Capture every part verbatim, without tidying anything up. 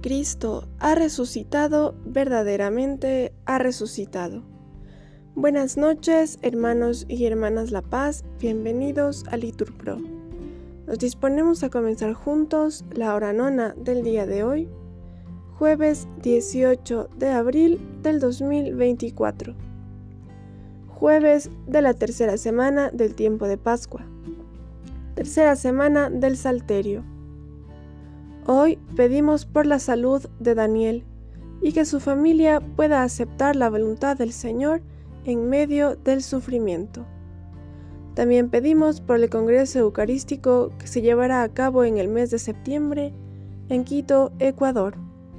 Cristo ha resucitado, verdaderamente ha resucitado. Buenas noches, hermanos y hermanas La Paz, bienvenidos a LiturPro. Nos disponemos a comenzar juntos la hora nona del día de hoy, jueves dieciocho de abril del dos mil veinticuatro, jueves de la tercera semana del tiempo de Pascua, tercera semana del Salterio. Hoy pedimos por la salud de Daniel y que su familia pueda aceptar la voluntad del Señor en medio del sufrimiento. También pedimos por el Congreso Eucarístico que se llevará a cabo en el mes de septiembre en Quito, Ecuador.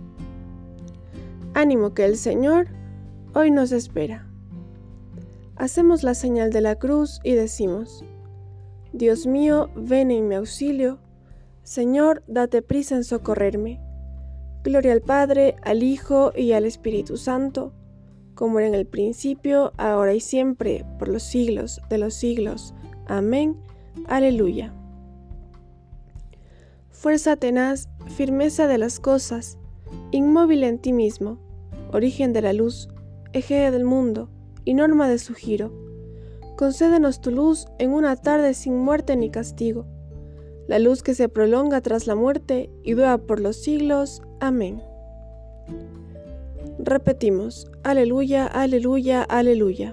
Ánimo que el Señor hoy nos espera. Hacemos la señal de la cruz y decimos: Dios mío, ven en mi auxilio. Señor, date prisa en socorrerme. Gloria al Padre, al Hijo y al Espíritu Santo, como era en el principio, ahora y siempre, por los siglos de los siglos. Amén. Aleluya. Fuerza tenaz, firmeza de las cosas, inmóvil en ti mismo, origen de la luz, eje del mundo y norma de su giro. Concédenos tu luz en una tarde sin muerte ni castigo, la luz que se prolonga tras la muerte y dura por los siglos. Amén. Repetimos: aleluya, aleluya, aleluya.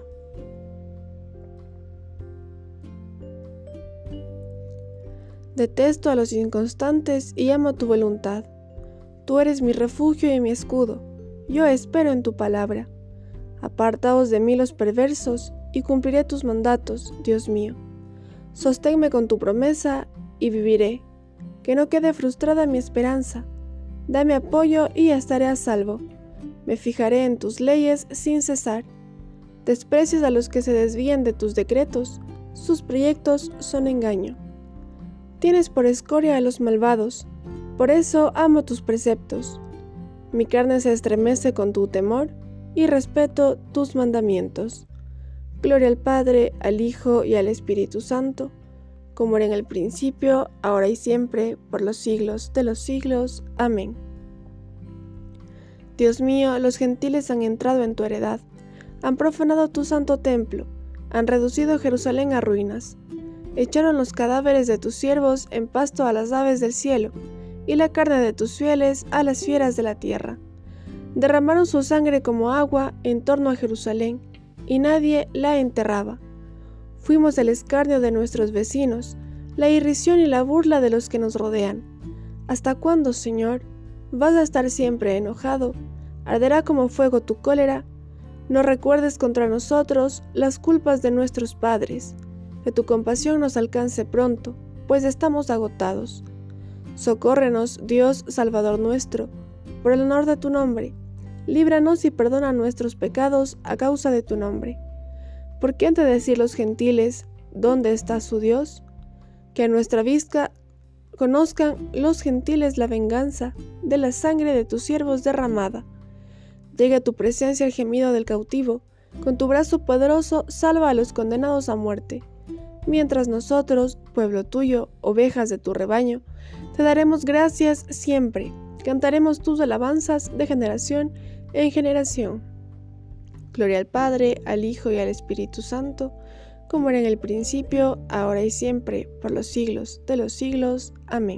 Detesto a los inconstantes y amo tu voluntad. Tú eres mi refugio y mi escudo. Yo espero en tu palabra. Apartaos de mí los perversos y cumpliré tus mandatos, Dios mío. Sosténme con tu promesa y viviré. Que no quede frustrada mi esperanza. Dame apoyo y estaré a salvo. Me fijaré en tus leyes sin cesar. Desprecias a los que se desvían de tus decretos. Sus proyectos son engaño. Tienes por escoria a los malvados. Por eso amo tus preceptos. Mi carne se estremece con tu temor y respeto tus mandamientos. Gloria al Padre, al Hijo y al Espíritu Santo, como era en el principio, ahora y siempre, por los siglos de los siglos. Amén. Dios mío, los gentiles han entrado en tu heredad, han profanado tu santo templo, han reducido Jerusalén a ruinas, echaron los cadáveres de tus siervos en pasto a las aves del cielo, y la carne de tus fieles a las fieras de la tierra. Derramaron su sangre como agua en torno a Jerusalén, y nadie la enterraba. Fuimos el escarnio de nuestros vecinos, la irrisión y la burla de los que nos rodean. ¿Hasta cuándo, Señor? ¿Vas a estar siempre enojado? ¿Arderá como fuego tu cólera? No recuerdes contra nosotros las culpas de nuestros padres. Que tu compasión nos alcance pronto, pues estamos agotados. Socórrenos, Dios Salvador nuestro, por el honor de tu nombre. Líbranos y perdona nuestros pecados a causa de tu nombre. ¿Por qué han de decir los gentiles, ¿dónde está su Dios? Que a nuestra vista conozcan los gentiles la venganza de la sangre de tus siervos derramada. Llegue a tu presencia el gemido del cautivo, con tu brazo poderoso salva a los condenados a muerte. Mientras nosotros, pueblo tuyo, ovejas de tu rebaño, te daremos gracias siempre, cantaremos tus alabanzas de generación en generación. Gloria al Padre, al Hijo y al Espíritu Santo, como era en el principio, ahora y siempre, por los siglos de los siglos. Amén.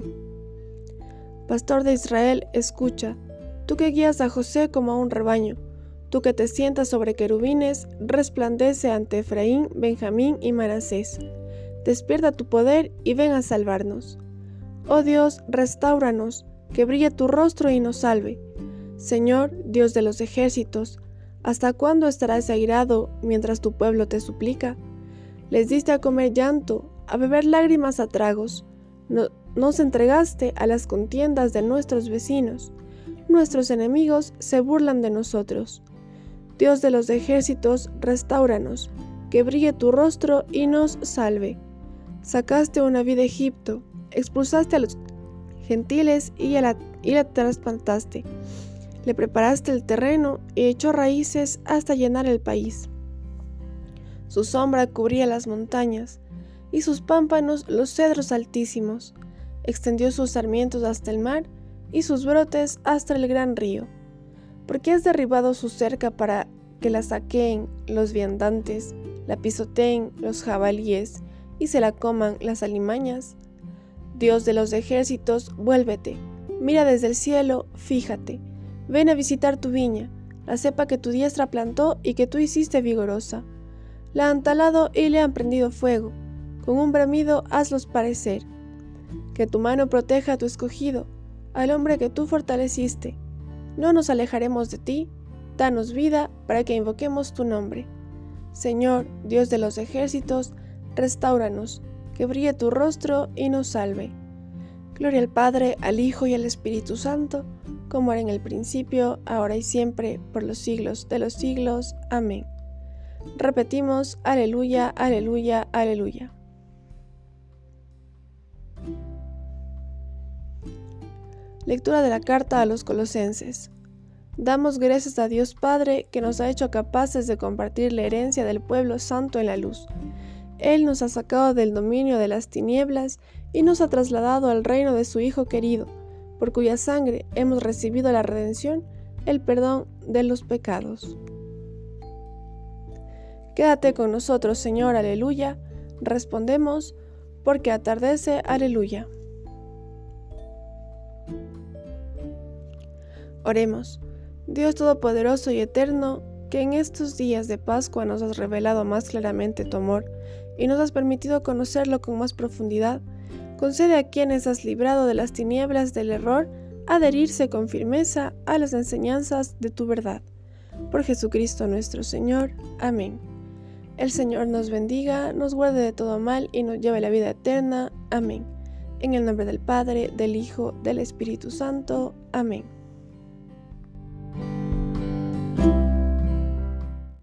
Pastor de Israel, escucha, tú que guías a José como a un rebaño, tú que te sientas sobre querubines, resplandece ante Efraín, Benjamín y Manasés. Despierta tu poder y ven a salvarnos. Oh Dios, restáuranos, que brille tu rostro y nos salve. Señor, Dios de los ejércitos, ¿hasta cuándo estarás airado mientras tu pueblo te suplica? Les diste a comer llanto, a beber lágrimas a tragos. No, nos entregaste a las contiendas de nuestros vecinos. Nuestros enemigos se burlan de nosotros. Dios de los ejércitos, restáuranos, que brille tu rostro y nos salve. Sacaste una vid de Egipto, expulsaste a los gentiles y, a la, y la trasplantaste. Le preparaste el terreno y echó raíces hasta llenar el país. Su sombra cubría las montañas, y sus pámpanos los cedros altísimos. Extendió sus sarmientos hasta el mar, y sus brotes hasta el gran río. Porque has derribado su cerca para que la saqueen los viandantes, la pisoteen los jabalíes y se la coman las alimañas. Dios de los ejércitos, vuélvete, mira desde el cielo, fíjate, ven a visitar tu viña, la cepa que tu diestra plantó y que tú hiciste vigorosa. La han talado y le han prendido fuego, con un bramido hazlos parecer. Que tu mano proteja a tu escogido, al hombre que tú fortaleciste. No nos alejaremos de ti, danos vida para que invoquemos tu nombre. Señor, Dios de los ejércitos, restáuranos, que brille tu rostro y nos salve. Gloria al Padre, al Hijo y al Espíritu Santo, como era en el principio, ahora y siempre, por los siglos de los siglos. Amén. Repetimos, aleluya, aleluya, aleluya. Lectura de la carta a los Colosenses. Damos gracias a Dios Padre que nos ha hecho capaces de compartir la herencia del pueblo santo en la luz. Él nos ha sacado del dominio de las tinieblas y nos ha trasladado al reino de su Hijo querido, por cuya sangre hemos recibido la redención, el perdón de los pecados. Quédate con nosotros, Señor, aleluya. Respondemos, porque atardece, aleluya. Oremos. Dios Todopoderoso y Eterno, que en estos días de Pascua nos has revelado más claramente tu amor y nos has permitido conocerlo con más profundidad, concede a quienes has librado de las tinieblas del error adherirse con firmeza a las enseñanzas de tu verdad. Por Jesucristo nuestro Señor. Amén. El Señor nos bendiga, nos guarde de todo mal y nos lleve a la vida eterna. Amén. En el nombre del Padre, del Hijo, del Espíritu Santo. Amén.